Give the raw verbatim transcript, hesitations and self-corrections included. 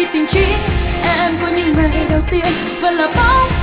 tình chỉ em của những ngày đầu tiên vẫn là bóng